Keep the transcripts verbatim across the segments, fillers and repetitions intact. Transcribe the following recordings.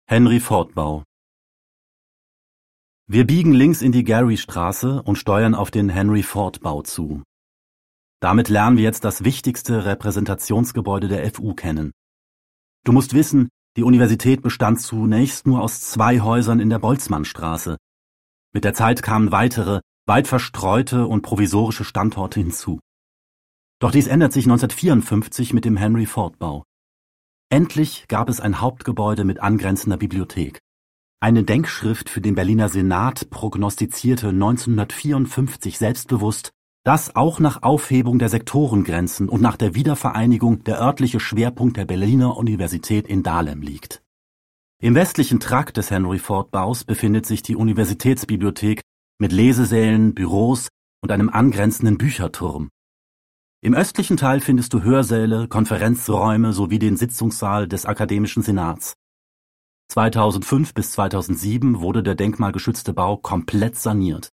Henry-Ford-Bau. Wir biegen links in die Gary-Straße und steuern auf den Henry-Ford-Bau zu. Damit lernen wir jetzt das wichtigste Repräsentationsgebäude der F U kennen. Du musst wissen, die Universität bestand zunächst nur aus zwei Häusern in der Boltzmannstraße. Mit der Zeit kamen weitere, weit verstreute und provisorische Standorte hinzu. Doch dies ändert sich neunzehnhundertvierundfünfzig mit dem Henry-Ford-Bau. Endlich gab es ein Hauptgebäude mit angrenzender Bibliothek. Eine Denkschrift für den Berliner Senat prognostizierte neunzehnhundertvierundfünfzig selbstbewusst, dass auch nach Aufhebung der Sektorengrenzen und nach der Wiedervereinigung der örtliche Schwerpunkt der Berliner Universität in Dahlem liegt. Im westlichen Trakt des Henry-Ford-Baus befindet sich die Universitätsbibliothek mit Lesesälen, Büros und einem angrenzenden Bücherturm. Im östlichen Teil findest du Hörsäle, Konferenzräume sowie den Sitzungssaal des Akademischen Senats. zweitausendfünf bis zweitausendsieben wurde der denkmalgeschützte Bau komplett saniert.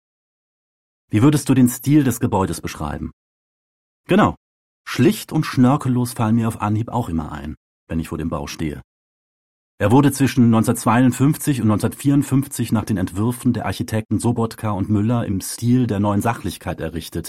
Wie würdest du den Stil des Gebäudes beschreiben? Genau, schlicht und schnörkellos fallen mir auf Anhieb auch immer ein, wenn ich vor dem Bau stehe. Er wurde zwischen neunzehnhundertzweiundfünfzig und neunzehnhundertvierundfünfzig nach den Entwürfen der Architekten Sobotka und Müller im Stil der Neuen Sachlichkeit errichtet.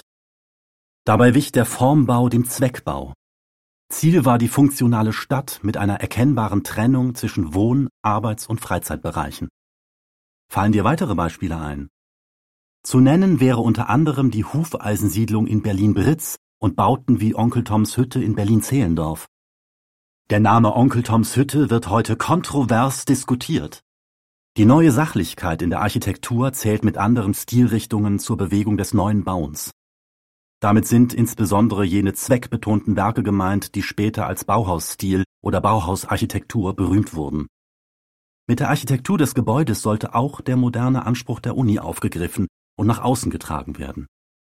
Dabei wich der Formbau dem Zweckbau. Ziel war die funktionale Stadt mit einer erkennbaren Trennung zwischen Wohn-, Arbeits- und Freizeitbereichen. Fallen dir weitere Beispiele ein? Zu nennen wäre unter anderem die Hufeisensiedlung in Berlin-Britz und Bauten wie Onkel Toms Hütte in Berlin-Zehlendorf. Der Name Onkel Toms Hütte wird heute kontrovers diskutiert. Die neue Sachlichkeit in der Architektur zählt mit anderen Stilrichtungen zur Bewegung des neuen Bauens. Damit sind insbesondere jene zweckbetonten Werke gemeint, die später als Bauhausstil oder Bauhausarchitektur berühmt wurden. Mit der Architektur des Gebäudes sollte auch der moderne Anspruch der Uni aufgegriffen und nach außen getragen werden.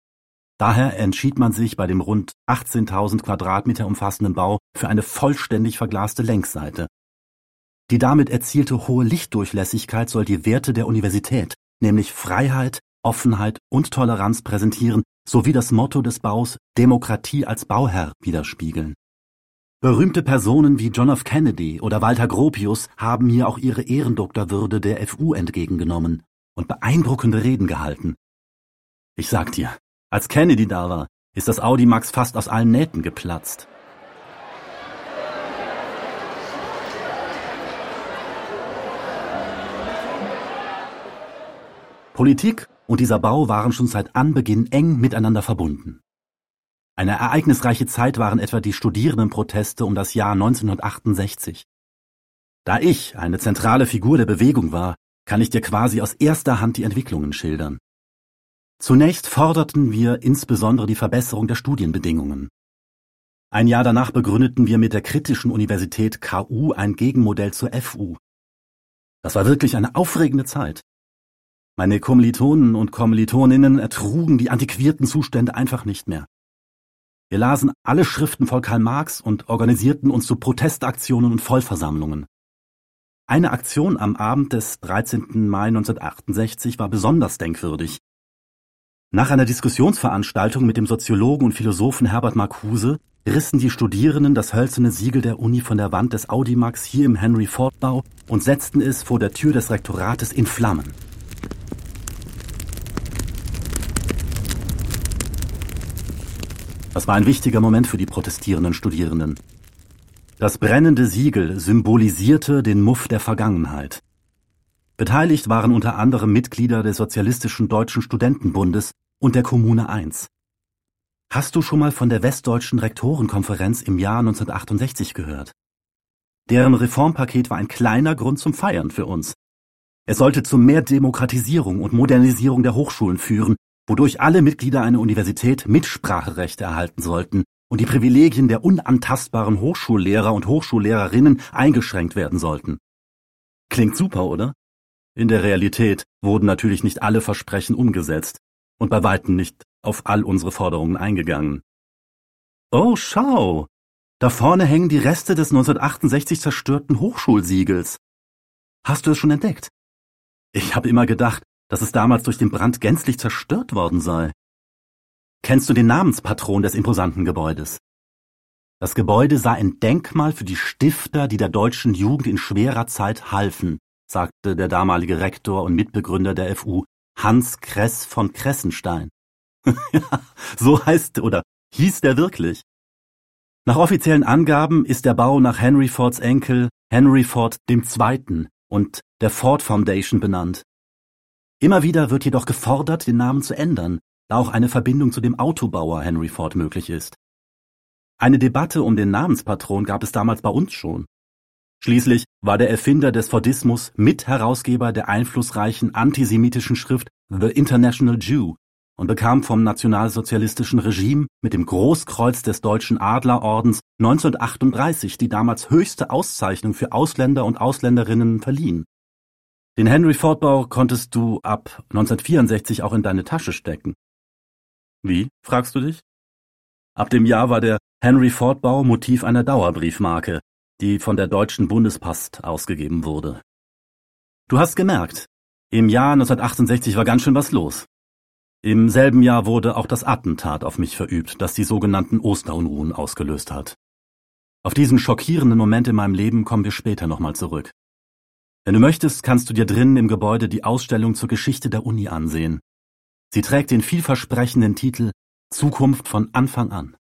Daher entschied man sich bei dem rund achtzehntausend Quadratmeter umfassenden Bau für eine vollständig verglaste Längsseite. Die damit erzielte hohe Lichtdurchlässigkeit soll die Werte der Universität, nämlich Freiheit, Offenheit und Toleranz präsentieren, sowie das Motto des Baus Demokratie als Bauherr widerspiegeln. Berühmte Personen wie John F. Kennedy oder Walter Gropius haben hier auch ihre Ehrendoktorwürde der F U entgegengenommen und beeindruckende Reden gehalten. Ich sag dir, als Kennedy da war, ist das Audimax fast aus allen Nähten geplatzt. Politik und dieser Bau waren schon seit Anbeginn eng miteinander verbunden. Eine ereignisreiche Zeit waren etwa die Studierendenproteste um das Jahr neunzehnhundertachtundsechzig. Da ich eine zentrale Figur der Bewegung war, kann ich dir quasi aus erster Hand die Entwicklungen schildern. Zunächst forderten wir insbesondere die Verbesserung der Studienbedingungen. Ein Jahr danach begründeten wir mit der kritischen Universität K U ein Gegenmodell zur F U. Das war wirklich eine aufregende Zeit. Meine Kommilitonen und Kommilitoninnen ertrugen die antiquierten Zustände einfach nicht mehr. Wir lasen alle Schriften von Karl Marx und organisierten uns zu Protestaktionen und Vollversammlungen. Eine Aktion am Abend des dreizehnten Mai neunzehnhundertachtundsechzig war besonders denkwürdig. Nach einer Diskussionsveranstaltung mit dem Soziologen und Philosophen Herbert Marcuse rissen die Studierenden das hölzerne Siegel der Uni von der Wand des Audimax hier im Henry-Ford-Bau und setzten es vor der Tür des Rektorates in Flammen. Das war ein wichtiger Moment für die protestierenden Studierenden. Das brennende Siegel symbolisierte den Muff der Vergangenheit. Beteiligt waren unter anderem Mitglieder des Sozialistischen Deutschen Studentenbundes und der Kommune eins. Hast du schon mal von der Westdeutschen Rektorenkonferenz im Jahr neunzehnhundertachtundsechzig gehört? Deren Reformpaket war ein kleiner Grund zum Feiern für uns. Es sollte zu mehr Demokratisierung und Modernisierung der Hochschulen führen, wodurch alle Mitglieder einer Universität Mitspracherechte erhalten sollten und die Privilegien der unantastbaren Hochschullehrer und Hochschullehrerinnen eingeschränkt werden sollten. Klingt super, oder? In der Realität wurden natürlich nicht alle Versprechen umgesetzt und bei weitem nicht auf all unsere Forderungen eingegangen. Oh, schau! Da vorne hängen die Reste des neunzehnhundertachtundsechzig zerstörten Hochschulsiegels. Hast du es schon entdeckt? Ich habe immer gedacht, dass es damals durch den Brand gänzlich zerstört worden sei. Kennst du den Namenspatron des imposanten Gebäudes? Das Gebäude sei ein Denkmal für die Stifter, die der deutschen Jugend in schwerer Zeit halfen, sagte der damalige Rektor und Mitbegründer der F U, Hans Kress von Kressenstein. Ja, so heißt oder hieß der wirklich. Nach offiziellen Angaben ist der Bau nach Henry Fords Enkel Henry Ford der Zweite. und der Ford Foundation benannt. Immer wieder wird jedoch gefordert, den Namen zu ändern, da auch eine Verbindung zu dem Autobauer Henry Ford möglich ist. Eine Debatte um den Namenspatron gab es damals bei uns schon. Schließlich war der Erfinder des Fordismus Mitherausgeber der einflussreichen antisemitischen Schrift The International Jew und bekam vom nationalsozialistischen Regime mit dem Großkreuz des Deutschen Adlerordens neunzehnhundertachtunddreißig die damals höchste Auszeichnung für Ausländer und Ausländerinnen verliehen. Den Henry-Ford-Bau konntest du ab neunzehnhundertvierundsechzig auch in deine Tasche stecken. Wie, fragst du dich? Ab dem Jahr war der Henry-Ford-Bau Motiv einer Dauerbriefmarke, die von der Deutschen Bundespost ausgegeben wurde. Du hast gemerkt, im Jahr neunzehnhundertachtundsechzig war ganz schön was los. Im selben Jahr wurde auch das Attentat auf mich verübt, das die sogenannten Osterunruhen ausgelöst hat. Auf diesen schockierenden Moment in meinem Leben kommen wir später nochmal zurück. Wenn du möchtest, kannst du dir drinnen im Gebäude die Ausstellung zur Geschichte der Uni ansehen. Sie trägt den vielversprechenden Titel Zukunft von Anfang an.